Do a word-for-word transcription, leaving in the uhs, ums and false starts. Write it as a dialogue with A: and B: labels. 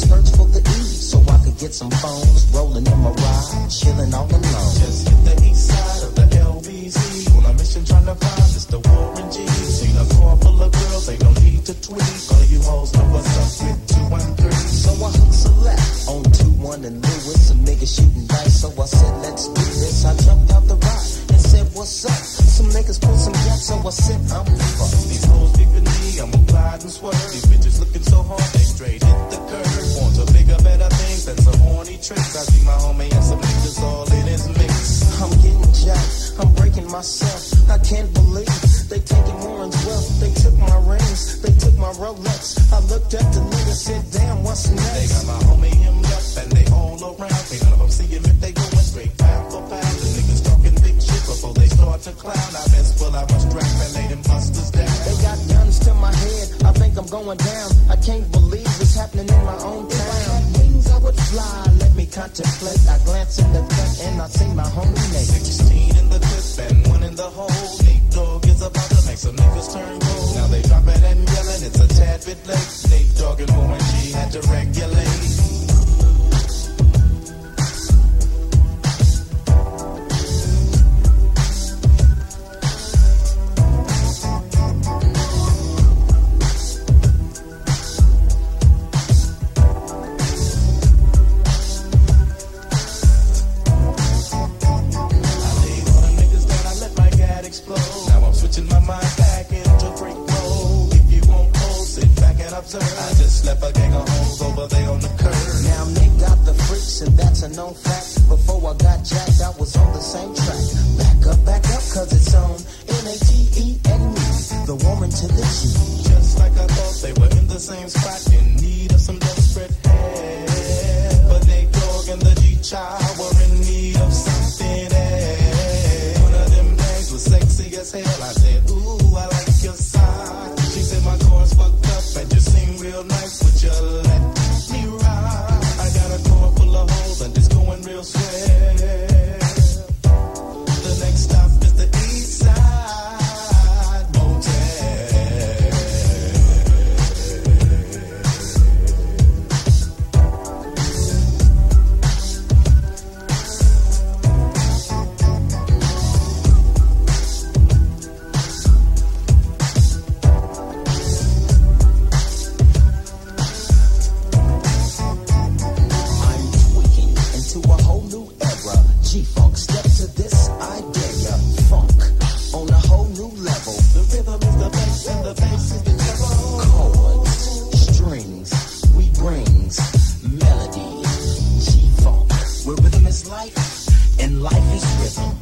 A: skirts for the E, so I could get some phones. Rolling in my ride, chilling all alone.
B: Just hit the east side of the L B C. On a mission trying to find Mister Warren G. Seen a car full of girls, ain't no need to tweet. All you hoes know what's up with two one three.
A: So I hooked select on two one and Lewis. Some niggas shooting dice, so I said, let's do this. I jumped out the ride and said, what's up? Some niggas pull some gas, so I said, I'm fucked.
B: These hoes peeping me, I'm gonna glide and swerve. These bitches looking so hard, they straight hit the curve. On to bigger, better things than some horny tricks. I see my homie and some niggas all in his mix.
A: I'm getting jacked, I'm breaking myself. I can't believe they taking Warren's wealth. They took my rings, they took my Rolex. I looked at the nigga, said, damn, what's next?
B: They got my homie hemmed up and they all around. Ain't none of them see him if they going straight pound for pound. The niggas talking big shit before they start to clown. I best pull out my strap and lay them busters down.
A: They got guns to my head, I think I'm going down. I can't believe it's happening in my own town. If I had wings, I would fly, let me contemplate. I glance in the cut and I see my homie Nate.
B: Sixteen in the clip and one in the hole. Nate Dogg is about to make some niggas turn cold. Now they dropping and yelling, it's a tad bit late. Nate Dogg and Warren G had to regulate. I just slept a gang of hoes over there on the curb.
A: Now Nick got the freaks and that's a known fact. Before I got jacked, I was on the same track. Back up, back up, cause it's on N A T E and me, the woman to the G.
B: Just like I thought, they were in the same spot, in need of some desperate help. But Nate Dogg and the G-Child were in need of something else. One of them things was sexy as hell. I said, ooh, I like your side. She said my car's fucked up and you seem real nice, would you let me ride? I got a car full of hoes and it's going real swell. The next stop is the East Side Motel. G-Funk, step to this idea. Funk on a whole new level. The rhythm is the bass and the bass is the treble.
A: Chords, strings, we brings melody. G-Funk, where rhythm is life and life is rhythm.